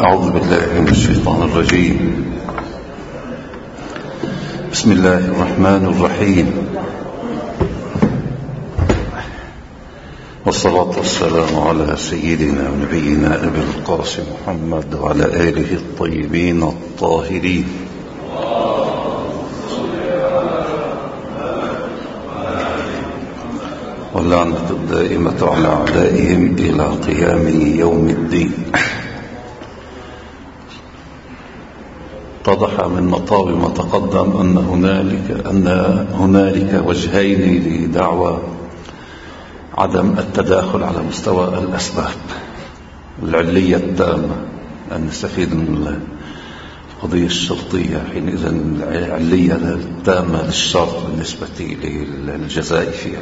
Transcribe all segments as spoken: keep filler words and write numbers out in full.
أعوذ بالله من الشيطان الرجيم. بسم الله الرحمن الرحيم، والصلاة والسلام على سيدنا ونبينا أبي القاسم محمد وعلى آله الطيبين الطاهرين. واللعنة الدائمة على أعدائهم إلى قيام يوم الدين. اتضح من مطاب ما تقدم أن هنالك أن هنالك وجهين لدعوى عدم التداخل على مستوى الأسباب. العلية التامة، أن نستفيد من القضية الشرطية حينئذ العلية التامة للشرط بالنسبة للجزاء فيها،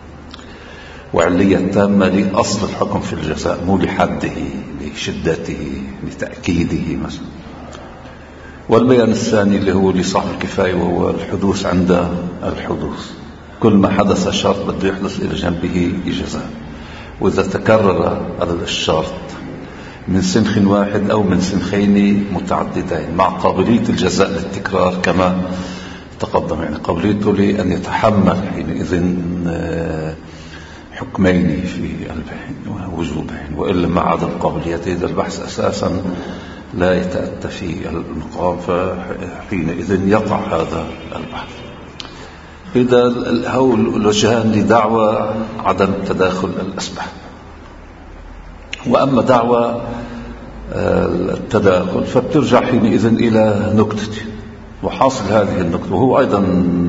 وعلية تامة لأصل الحكم في الجزاء، مو لحده لشدته لتأكيده مثلا. والبيان الثاني اللي هو لصاحب الكفاية، وهو الحدوث عند الحدوث. كل ما حدث شرط بده يحدث إلى جنبه جزاء، وإذا تكرر الشرط من سنخ واحد أو من سنخين متعددين مع قابلية الجزاء للتكرار كما تقدم، يعني قابليته لأن يتحمل حينئذ حكمين في البين ووجوبين، وإلا مع عدم قابليته إذا البحث أساسا لا يتأتى في المقام، فحينئذ يقع هذا البحث. إذا هو الوجهان لدعوى عدم تداخل الأسباب. وأما دعوى التداخل فبترجع حينئذ إلى نكتة، وحاصل هذه النكتة وهو أيضا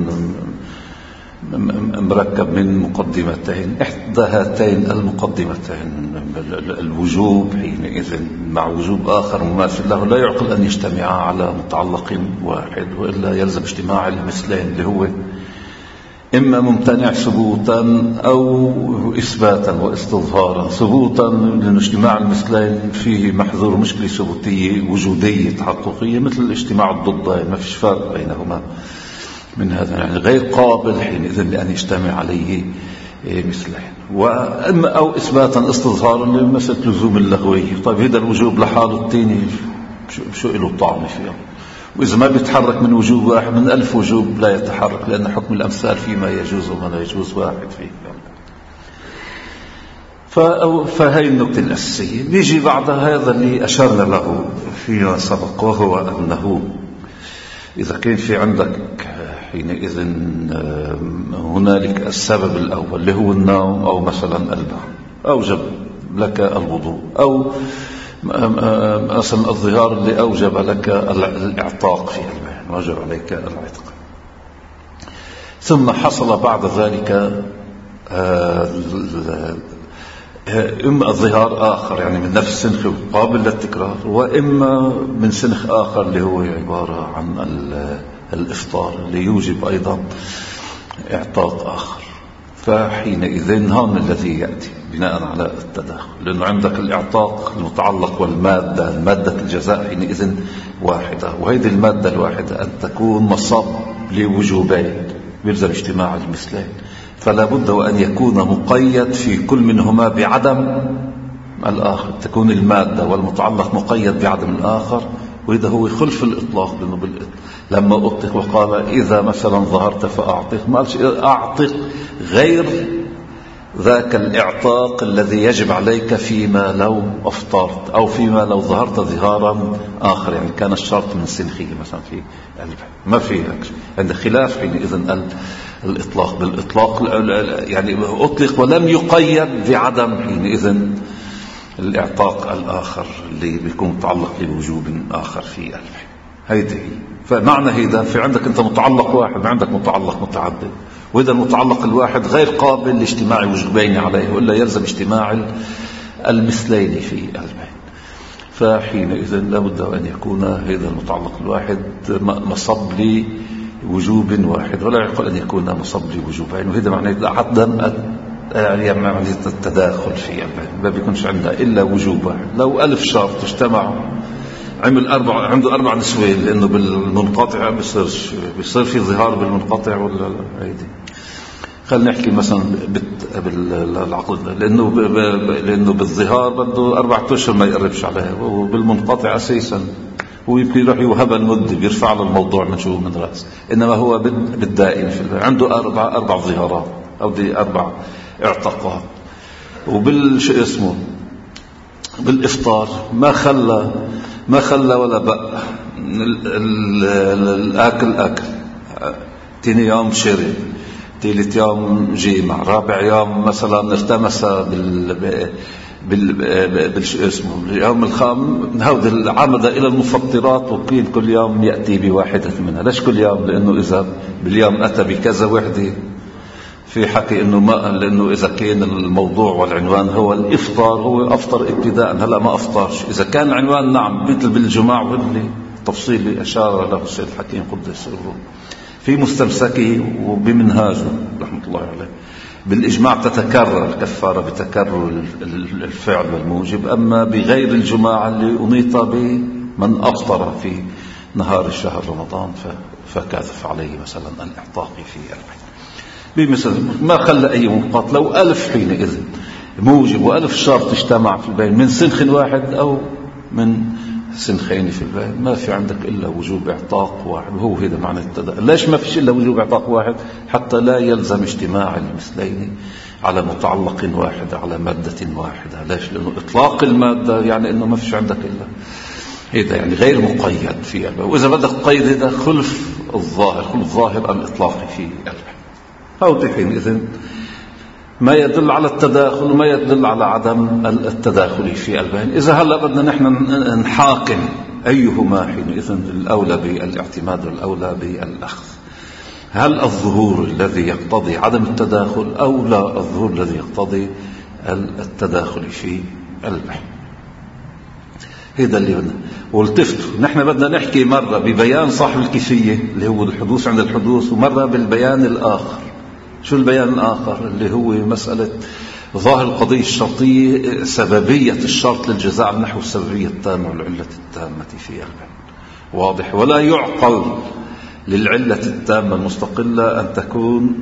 مركب من مقدمتين. إحدى هاتين المقدمتين الوجوب حينئذ مع وجوب آخر مماثل له لا يعقل أن يجتمعا على متعلق واحد، وإلا يلزم اجتماع المثلين اللي هو إما ممتنع ثبوتا أو إثباتا واستظهارا. ثبوتا لأن اجتماع المثلين فيه محذور مشكلة ثبوتية وجودية تحققية مثل الاجتماع الضدين، ما فيش فرق بينهما من هذا، يعني غير قابل حينئذ لأن يجتمع عليه مثلين. وأما أو إثباتا استظهارا لمسألة لزوم اللغوية. طيب هذا الوجوب لحاله التاني شو له طعم فيه؟ وإذا ما بيتحرك من وجوب واحد من ألف وجوب لا يتحرك، لأن حكم الأمثال فيما يجوز وما لا يجوز واحد فيه. فهي النقطة الأساسية. بيجي بعد هذا اللي أشرنا له فيما سبق، وهو أنه إذا كان في عندك حينئذ هنالك السبب الأول اللي هو النوم أو مثلا البول أوجب لك الوضوء، أو مثلا الظهار اللي أوجب لك الإعتاق في البين، وجب عليك العتق. ثم حصل بعد ذلك إما الظهار آخر يعني من نفس سنخ قابل للتكرار، وإما من سنخ آخر اللي هو عبارة عن الإفطار اللي يوجب أيضا إعطاء آخر. فحينئذ هون الذي يأتي بناء على التداخل، لأنه عندك الإعطاء المتعلق والمادة، المادة الجزاء حينئذ واحدة، وهذه المادة الواحدة أن تكون مصب لوجوبين بيلزم اجتماع المثلين، فلا بد وأن يكون مقيد في كل منهما بعدم الآخر. تكون المادة والمتعلق مقيد بعدم الآخر، وإذا هو خلف الإطلاق، لأنه بالإطلاق لما أطلق وقال إذا مثلا ظهرت فأعطيك، ما قالش أعطيك غير ذاك الإعطاق الذي يجب عليك فيما لو أفطرت أو فيما لو ظهرت ظهارا آخر، يعني كان الشرط من سنخه مثلا في البين، ما في عند خلاف حينئذ الإطلاق. بالإطلاق يعني أطلق ولم يقيد بعدم حينئذ الإعطاق الآخر اللي بيكون متعلق بوجوب آخر في البين. هيدي فمعنى هيدا في عندك أنت متعلق واحد، ما عندك متعلق متعدد، وإذا المتعلق الواحد غير قابل لاجتماع وجوبين عليه، وإلا يلزم اجتماع المثلين في البين. فحينئذ لابد أن يكون هذا المتعلق الواحد مصب لوجوب واحد، ولا يعقل أن يكون مصب لوجوبين، وهذا معنى عدم يعني التداخل في البين، ما بيكونش عندنا إلا وجوب واحد. لو ألف شرط اجتمعوا عمل أربع، عنده أربع نسوين، لأنه بالمنقطع بيصير بيصير في ظهار بالمنقطع ولا هيدي خلينا نحكي مثلا بالعقد، لأنه لأنه بالظهار بده أربعة أشهر ما يقربش عليها، وبالمنقطع أساسا هو يمكن يروح يوهب المدة بيرفع له الموضوع من شو من رأس، إنما هو بالدائم في البيع عنده أربع أربع ظهارات أو دي أربع اعتقاد. وبالش اسمه بالإفطار ما خلى ما خلى ولا بقى الأكل أكل، تاني يوم شرب، ثالث يوم جيمع، رابع يوم مثلا ارتمس بال بال بالش اسمه اليوم الخامس هود عمد الى المفطرات، وقيل كل يوم ياتي بواحده منها. ليش كل يوم؟ لانه اذا باليوم اتى بكذا وحده في حكي انه ما، لانه اذا كان الموضوع والعنوان هو الافطار هو افطر ابتداء، هلا ما افطرش. اذا كان العنوان نعم مثل بالجماع واللي تفصيل اشار له السيد الحكيم قدس سره في مستمسكه وبمنهاجه رحمه الله عليه، بالإجماع تتكرر الكفارة بتكرر الفعل والموجب. أما بغير الجماعة اللي أنيط بمن أفطر في نهار الشهر رمضان فكاثف عليه مثلا الإعطاق في البيت بمثل ما خلى أي منقاط. لو ألف حينئذ موجب وألف شرط اجتمع في البين من سنخ واحد أو من سنخين في البين، ما في عندك إلا وجوب إعطاق واحد، وهو هذا معنى التداخل. ليش ما فيش إلا وجوب إعطاق واحد؟ حتى لا يلزم اجتماع المثلين على متعلق واحد على مادة واحدة. ليش؟ لأنه إطلاق المادة يعني إنه ما فيش عندك إلا هذا، يعني غير مقيد في البين. وإذا بدك تقيد هذا خلف الظاهر، خلف الظاهر الإطلاق في البين. أو حينئذ ما يدل على التداخل وما يدل على عدم التداخل في البين. إذا هلأ بدنا نحن نحاكم أيهما حينئذ الأولى بالاعتماد والأولى بالأخذ، هل الظهور الذي يقتضي عدم التداخل أو لا الظهور الذي يقتضي التداخل في البين؟ هذا اللي بدنا. والتفتوا نحن بدنا نحكي مرة ببيان صاحب الكيفية اللي هو الحدوث عند الحدوث، ومرة بالبيان الآخر. شو البيان الآخر؟ اللي هو مسألة ظاهر القضية الشرطية، سببية الشرط للجزاء نحو السببية التامة والعلة التامة في البين. واضح؟ ولا يعقل للعلة التامة المستقلة أن تكون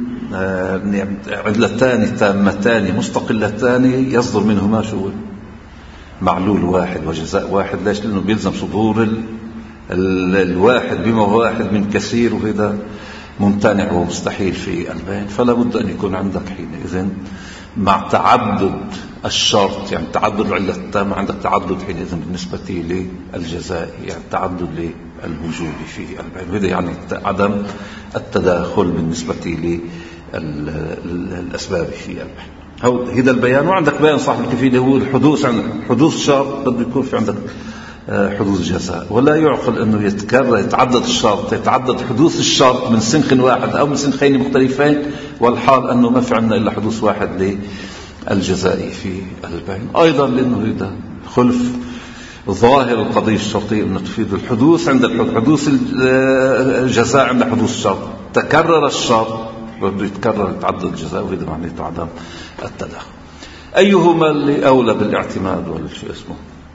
علتان تامتان مستقلتان يصدر منهما شو معلول واحد وجزاء واحد. ليش؟ لأنه بيلزم صدور ال... ال... الواحد بما هو واحد من كثير، وهذا ممتنع ومستحيل في البين. فلا بد أن يكون عندك حينئذ مع تعدد الشرط، يعني تعدد العلة التامة عندك تعدد حينئذ بالنسبة للجزاء، يعني تعدد للوجوب في البين. وهذا يعني عدم التداخل بالنسبة للأسباب في البين. هذا البيان. وعندك بيان صاحب الكيفية اللي هو الحدوث، عند حدوث شرط بده يكون في عندك حدوث جزاء. ولا يعقل أنه يتكرر يتعدد الشرط، يتعدد حدوث الشرط من سنخ واحد أو من سنخين مختلفين، والحال أنه ما في عندنا إلا حدوث واحد للجزاء في البين. أيضا لأنه هذا خلف ظاهر القضية الشرطية أنه تفيد الحدوث عند الحدوث، حدوث الجزاء عند حدوث الشرط. تكرر الشرط بده يتكرر يتعدد الجزاء، وهذا معناته عدم التداخل. أيهما اللي أولى بالاعتماد ولا شو اسمه؟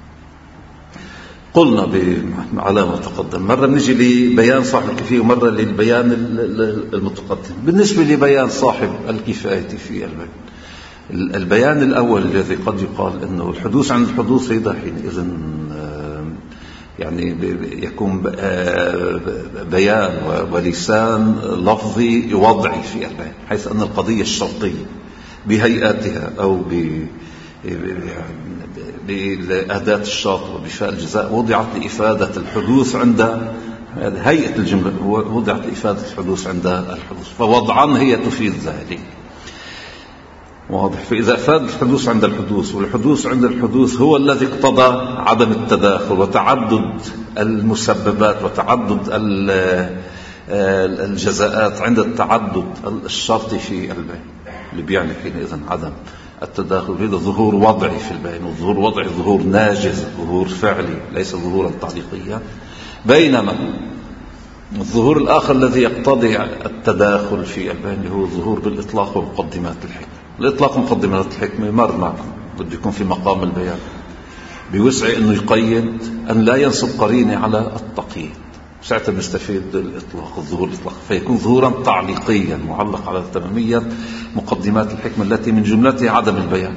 قلنا على ما تقدم، مرة نجي لبيان صاحب الكفاية ومرة للبيان المتقدم. بالنسبة لبيان صاحب الكفاية في البين، البيان الأول الذي قد يقال أنه الحدوث عند الحدوث هذا حينئذ يعني يكون بيان ولسان لفظي وضعي في البين، حيث أن القضية الشرطية بهيئاتها أو ب بأداة الشرط وبفاء الجزاء وضعت لإفادة الحدوث عند هيئة الجملة، وضعت لإفادة الحدوث عند الحدوث، فوضعا هي تفيد ذلك. واضح؟ فإذا أفاد الحدوث عند الحدوث، والحدوث عند الحدوث هو الذي اقتضى عدم التداخل وتعدد المسببات وتعدد الجزاءات عند التعدد الشرطي في البين، اللي بيعني حينئذ عدم التداخل. هذا ظهور وضعي في البين، والظهور وضعي ظهور ناجز، ظهور فعلي ليس ظهورا تعليقيا. بينما الظهور الآخر الذي يقتضي التداخل في البين اللي هو الظهور بالإطلاق ومقدمات الحكمة. الإطلاق ومقدمات الحكمة مر معكم، بده يكون في مقام البيان، بوسع أنه يقيد أن لا ينصب قرينة على التقييد. ساعتها بنستفيد الإطلاق، الظهور الإطلاق، فيكون ظهورا تعليقيا معلق على تمامية مقدمات الحكمة التي من جملتها عدم البيان.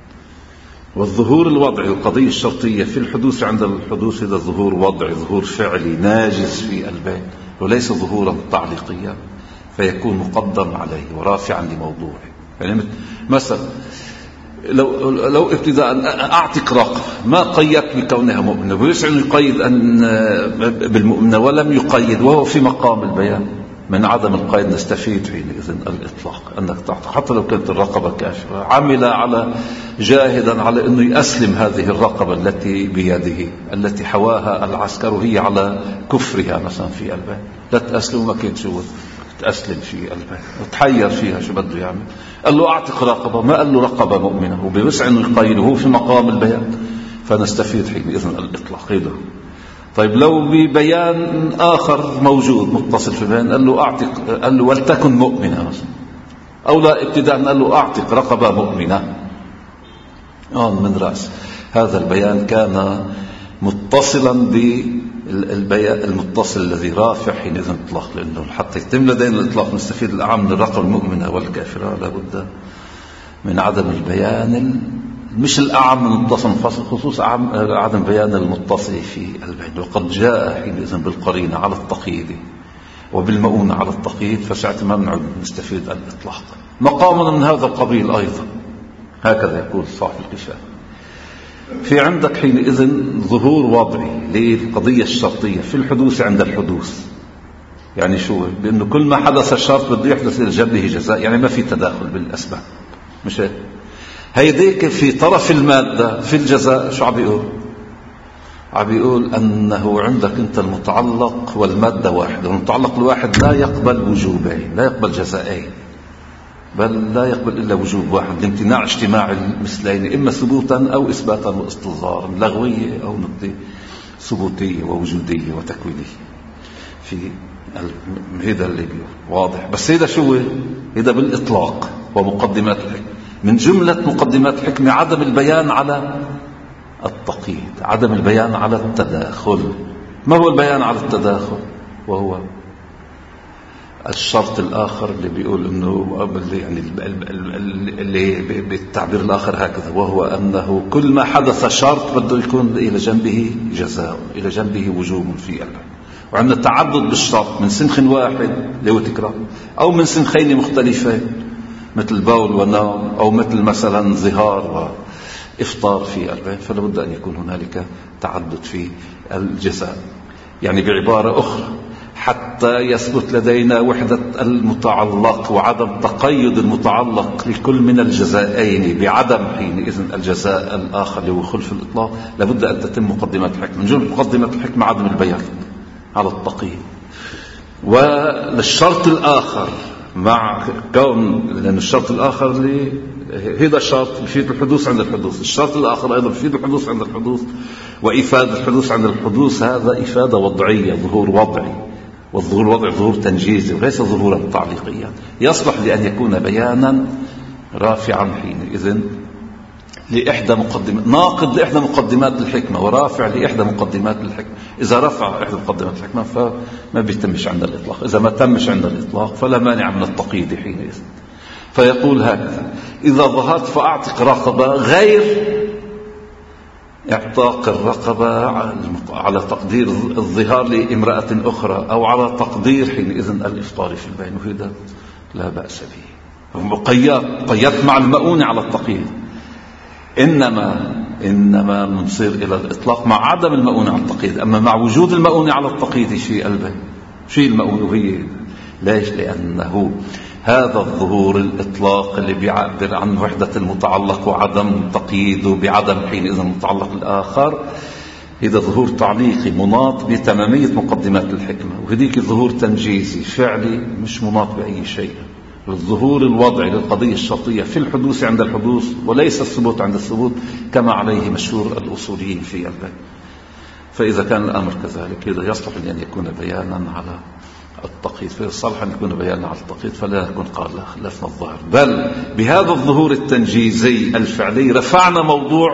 والظهور الوضعي القضية الشرطية في الحدوث عند الحدوث هذا ظهور وضعي، ظهور فعلي ناجز في البين، وليس ظهورا تعليقيا فيكون مقدم عليه ورافعا لموضوعه. يعني مثلا لو لو ابتداء اعتق رقبة ما قيد بكونها مؤمنة، ويسعى يقيد ان بالمؤمنة ولم يقيد وهو في مقام البيان، من عدم القيد نستفيد حينئذ الإطلاق، أنك تعتق حتى لو كانت الرقبة كافرة، عمل على جاهدا على أنه يأسلم هذه الرقبة التي بيده التي حواها العسكر وهي على كفرها مثلا في البيت، لا تأسلم ما كنت شو تأسلم في البيت وتحير فيها شو بده يعمل. قال له أعتق رقبة، ما قال له رقبة مؤمنة، وبوسع أنه يقيده في مقام البيان، فنستفيد حينئذ الإطلاق هذا. طيب لو ببيان آخر موجود متصل في البيان قال له أعتق، قال له ولتكن مؤمنة مثلا، أو لا ابتداء قال له أعتق رقبة مؤمنة آه من رأس، هذا البيان كان متصلا بالبيان المتصل الذي رافع حينئذ الإطلاق، لأنه حتى يتم لدينا الإطلاق نستفيد الأعم من الرقبة المؤمنة والكافرة لابد من عدم البيان مش الأعم من المتصل خصوص عدم بيان المتصل في البين. وقد جاء حينئذ بالقرينة على التقييد وبالمؤونة على التقييد، فساعة ما بنعود نستفيد الإطلاق مقامنا من هذا القبيل أيضا. هكذا يقول صاحب الكشاف. في عندك حينئذ ظهور وضعي للقضية الشرطية في الحدوث عند الحدوث. يعني شو؟ بأنه كل ما حدث الشرط بده يحدث لجبه جزاء، يعني ما في تداخل بالأسباب، مش هيك؟ هيديك في طرف المادة في الجزاء شو عم بيقول؟ عم بيقول أنه عندك أنت المتعلق والمادة واحد، والمتعلق الواحد لا يقبل وجوبين، لا يقبل جزائين، بل لا يقبل إلا وجوب واحد لامتناع اجتماع المثلين، إما ثبوتا أو إثباتا واستظهارا، لغوية أو نقدية، ثبوتية ووجودية وتكوينية. في هذا اللي واضح، بس هذا شو؟ هذا بالإطلاق ومقدمات الحكمة. من جملة مقدمات الحكمة عدم البيان على التقييد، عدم البيان على التداخل. ما هو البيان على التداخل؟ وهو الشرط الآخر اللي بيقول إنه يعني اللي بالتعبير الآخر هكذا، وهو أنه كل ما حدث شرط بده يكون إلى جنبه جزاء، إلى جنبه وجوب في البيان. وعندنا تعدد بالشرط من سنخ واحد اللي هو تكرار، أو من سنخين مختلفين مثل بول ونوم، أو مثل مثلا ظهار وإفطار في البيت، فلا بد أن يكون هنالك تعدد في الجزاء. يعني بعبارة أخرى حتى يثبت لدينا وحدة المتعلق وعدم تقيد المتعلق لكل من الجزائين بعدم حينئذ الجزاء الآخر اللي هو خلف الإطلاق، لابد أن تتم مقدمات الحكمة. من جملة مقدمات الحكمة عدم البيان على التقييد. وللشرط الآخر مع كون، لأن الشرط الآخر اللي هذا الشرط يفيد الحدوث عند الحدوث، الشرط الآخر أيضا يفيد الحدوث عند الحدوث، وإفادة الحدوث عند الحدوث هذا إفادة وضعية، ظهور وضعي، والظهور الوضعي ظهور تنجيزي وليس ظهورا تعليقيا، يصلح لأن يكون بيانا رافعا حينئذ لإحدى مقدمات، ناقض لإحدى مقدمات الحكمة ورافع لإحدى مقدمات الحكمة. إذا رفع إحدى مقدمات الحكمة فما بيتمش عند الإطلاق، إذا ما تمش عند الإطلاق فلا مانع من التقييد حينئذ. فيقول هكذا: إذا ظهرت فأعتق رقبة، غير اعتاق الرقبة على تقدير الظهار لامرأة أخرى، أو على تقدير حينئذ الإفطار في البين، وهذا لا بأس به. مقيد قيدت مع المؤونة على التقييد، إنما إنما نصير إلى الإطلاق مع عدم المؤونة على التقييد. أما مع وجود المؤونة على التقييد في البين، شيء المؤونة هي ليش؟ لأنه هذا الظهور الإطلاق اللي بيعبر عن وحدة المتعلق وعدم تقييده بعدم حينئذ المتعلق الآخر، هذا ظهور تعليقي مناط بتمامية مقدمات الحكمة، وهذيك ظهور تنجيزي فعلي مش مناط بأي شيء. الظهور الوضعي للقضية الشرطية في الحدوث عند الحدوث، وليس الثبوت عند الثبوت كما عليه مشهور الأصوليين في البيان. فإذا كان الأمر كذلك هذا يصلح أن يكون بيانا على التقييد، فيصلح أن يكون بيانا على التقييد، فلا يكون قال لا خلفنا الظاهر، بل بهذا الظهور التنجيزي الفعلي رفعنا موضوع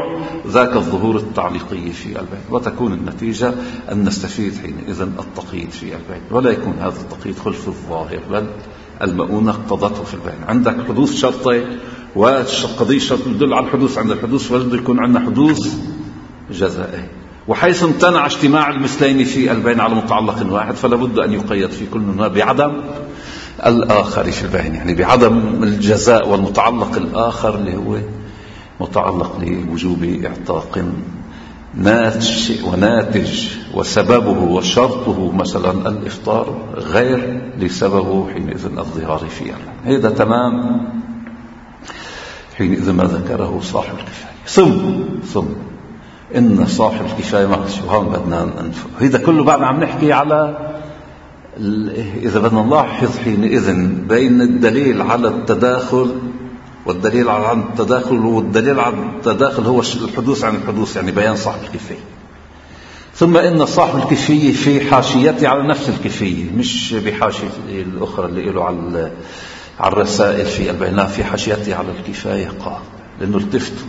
ذاك الظهور التعليقي في البين، وتكون النتيجة أن نستفيد حينئذ التقييد في البين، ولا يكون هذا التقييد خلف الظاهر، بل المؤونة قضته في البين. عندك حدوث شرطي وقضية شرط يدل على الحدوث، عند الحدوث فبده يكون عندنا حدوث جزائي، وحيث امتنع اجتماع المثلين في البين على متعلق واحد فلا بد أن يقيد في كل منهما بعدم الآخر في البين، يعني بعدم الجزاء والمتعلق الآخر اللي هو متعلق لوجوب اعتاق ناتج وناتج وسببه وشرطه مثلا الإفطار غير لسببه حينئذ الظهار في البين. هذا تمام حينئذ ما ذكره صاحب الكفاية. ثم ثم إن صاحب الكفاية ماشي، وهون بدنا ننفق. هذا كله بعد عم نحكي على إذا بدنا نلاحظ حينئذ بين الدليل على التداخل والدليل على التداخل، والدليل على التداخل هو الحدوث عن الحدوث، يعني بيان صاحب الكفاية. ثم إن صاحب الكفاية في حاشيته على نفس الكفاية، مش بحاشية الأخرى اللي له على على الرسائل في البيان، في حاشيته على الكفاية قال، لأنه التفتوا.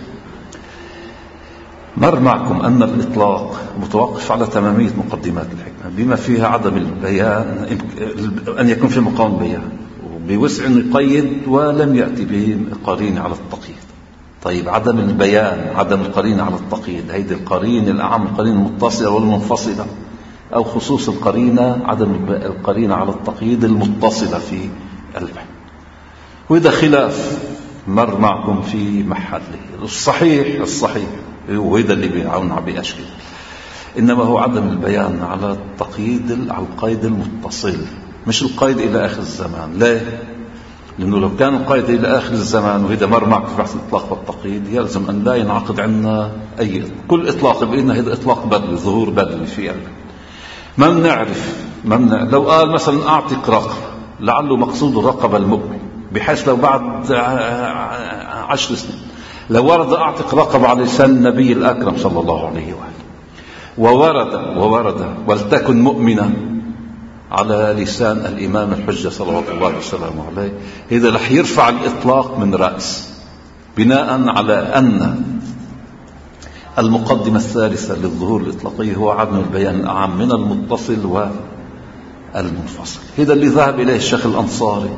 مر معكم أن الإطلاق متوقف على تمامية مقدمات الحكمة بما فيها عدم البيان، أن يكون في مقام بيان بوسع يقيد ولم يأتي به قرين على التقييد. طيب عدم البيان، عدم القرين على التقييد، هيدي القرين الأعم، القرين المتصلة والمنفصلة، أو خصوص القرينة عدم القرين على التقييد المتصلة في البيان. وإذا خلاف مر معكم في محله. الصحيح الصحيح وهذا اللي بيعاون بأشكال، إنما هو عدم البيان على التقييد، على القيد المتصل، مش القيد إلى آخر الزمان. ليه؟ لأنه لو كان القيد إلى آخر الزمان، وهذا مر معك في بحث الإطلاق والتقييد، يلزم أن لا ينعقد عندنا أي كل إطلاق، بإن هذا إطلاق بدلي، ظهور بدلي في قلبه. ما بنعرف ما بنعرف لو قال مثلا أعتق رقبة، لعله مقصود الرقبة المؤمن، بحيث لو بعد عشر سنين لو ورد أعتق رقبة على لسان النبي الأكرم صلى الله عليه وآله، وورد وورد ولتكن مؤمنة على لسان الإمام الحجة صلوات الله وسلامه عليه، إذا رح يرفع الإطلاق من رأس، بناء على أن المقدمة الثالثة للظهور الإطلاقي هو عدم البيان الأعم من المتصل والمنفصل. هذا اللي ذهب إليه الشيخ الأنصاري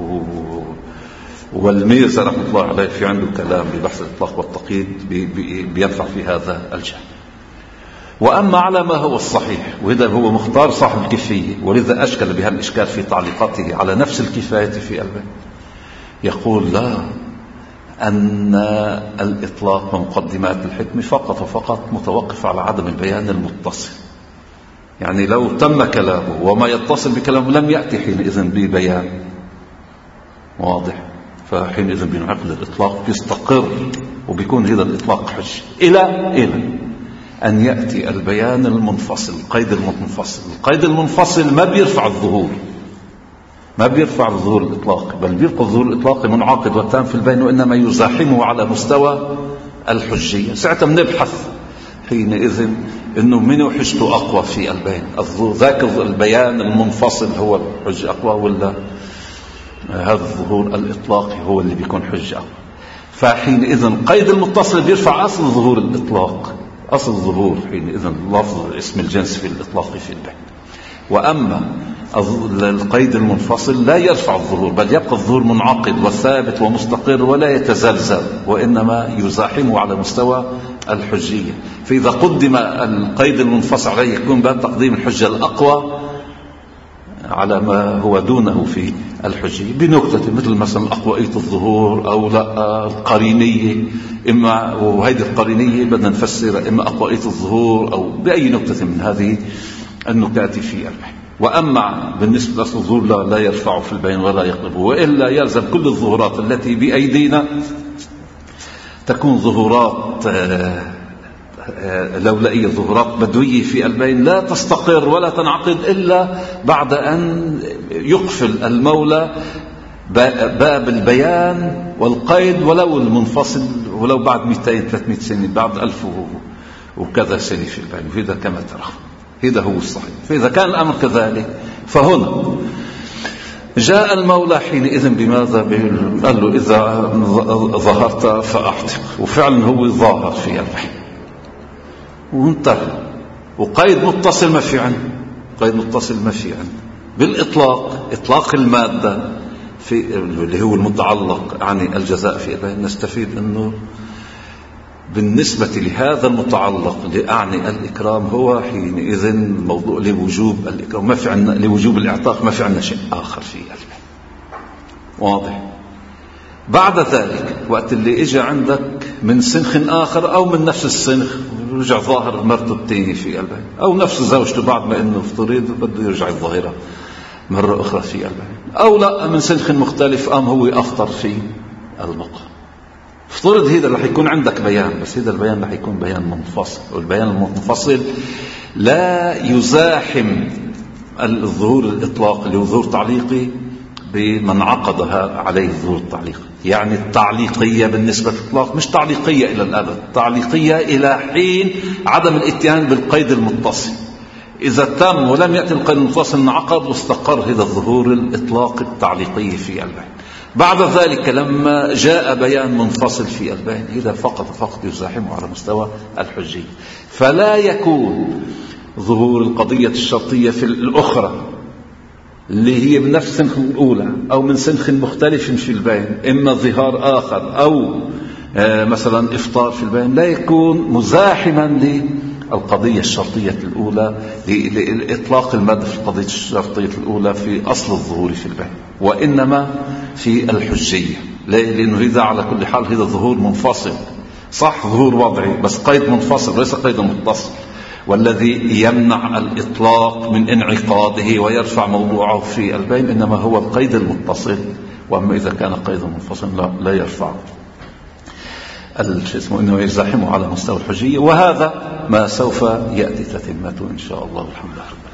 والميرزا رحمة الله عليه، في عنده كلام ببحث الإطلاق والتقييد بينفع في هذا الجانب. وأما على ما هو الصحيح، وهذا هو مختار صاحب الكفاية، ولذا أشكل بها الإشكال في تعليقاته على نفس الكفاية في البين، يقول لا، أن الإطلاق ومقدمات الحكم فقط وفقط متوقف على عدم البيان المتصل، يعني لو تم كلامه وما يتصل بكلامه لم يأتي حينئذ ببيان واضح، فحينئذ بينعقد الإطلاق، بيستقر وبيكون هذا الإطلاق حج إلى إلى أن يأتي البيان المنفصل، القيد المنفصل. القيد المنفصل ما بيرفع الظهور، ما بيرفع الظهور الإطلاقي، بل بيبقى الظهور الإطلاقي منعقد وتام في البين، وإنما يزاحمه على مستوى الحجية. ساعتها بنبحث حينئذ إنه منو حجته أقوى في البين، ذاك البيان المنفصل هو الحج أقوى، ولا هذا الظهور الإطلاقي هو اللي بيكون حج أقوى. فحينئذ القيد المتصل بيرفع أصل ظهور الإطلاق، أصل الظهور حينئذ لفظ اسم الجنس في الإطلاق في البين. وأما القيد المنفصل لا يرفع الظهور، بل يبقى الظهور منعقد وثابت ومستقر ولا يتزلزل، وإنما يزاحمه على مستوى الحجية. فإذا قدم القيد المنفصل عليه يكون باب تقديم الحجة الأقوى على ما هو دونه في الحجية، بنكتة مثل مثلا أقوائية الظهور أو لا القرينية، إما وهذه القرينية بدنا نفسر إما أقوائية الظهور أو بأي نكتة من هذه النكات في البين. وأما بالنسبة لأصل الظهور لا, لا يرفع في البين ولا يقلبه، وإلا يلزم كل الظهورات التي بأيدينا تكون ظهورات لولئية، ظهورات بدوية في البين لا تستقر ولا تنعقد إلا بعد أن يقفل المولى باب البيان والقيد، ولو المنفصل ولو بعد مئتين ثلاثمائة سنة، بعد ألف وكذا سنة في البين. وهذا كما ترى هذا هو الصحيح. فإذا كان الأمر كذلك فهنا جاء المولى حينئذ بماذا؟ قال له إذا ظهرت فأعتق، وفعلا هو ظاهر في البين. وانتهى. وقيد متصل ما في عنه، قيد متصل ما في عنه بالإطلاق. إطلاق المادة في اللي هو المتعلق عن الجزاء في البين، نستفيد أنه بالنسبة لهذا المتعلق لأعني الإكرام هو حينئذ موضوع لوجوب الإكرام، ما في عنا لوجوب الإعتاق، ما في عنا شيء آخر في البين. واضح؟ بعد ذلك وقت اللي إجا عندك من سنخ آخر أو من نفس السنخ، رجع ظاهر مرته التاني في البين، أو نفس زوجته بعد ما إنه افترض بده يرجع الظاهرة مرة أخرى في البين، أو لا من سنخ مختلف قام هو أفطر في المقام. افترض هذا رح يكون عندك بيان، بس هذا البيان رح يكون بيان منفصل، والبيان المنفصل لا يزاحم الظهور الإطلاق اللي هو ظهور تعليقي بمن عقدها عليه ظهور التعليق. يعني التعليقية بالنسبة للإطلاق مش تعليقية إلى الأبد، تعليقية إلى حين عدم الاتيان بالقيد المتصل. إذا تم ولم يأتي القيد المتصل انعقد واستقر هذا الظهور الإطلاق التعليقي في البين. بعد ذلك لما جاء بيان منفصل في البين، إذا فقط فقط يزاحمه على مستوى الحجية، فلا يكون ظهور القضية الشرطية في الأخرى اللي هي من نفس سنخ الأولى أو من سنخ مختلف في البين، إما ظهار آخر أو آه مثلا إفطار في البين، لا يكون مزاحما للقضية الشرطية الأولى لإطلاق المادة في القضية الشرطية الأولى في أصل الظهور في البين، وإنما في الحجية. لأنه إذا على كل حال هذا ظهور منفصل، صح ظهور وضعي بس قيد منفصل ليس قيد متصل، والذي يمنع الإطلاق من انعقاده ويرفع موضوعه في البين إنما هو القيد المتصل. وأما إذا كان قيد منفصل لا, لا يرفع اسمه إنه يزاحمه على مستوى الحجية. وهذا ما سوف يأتي تتمته إن شاء الله. الحمد لله.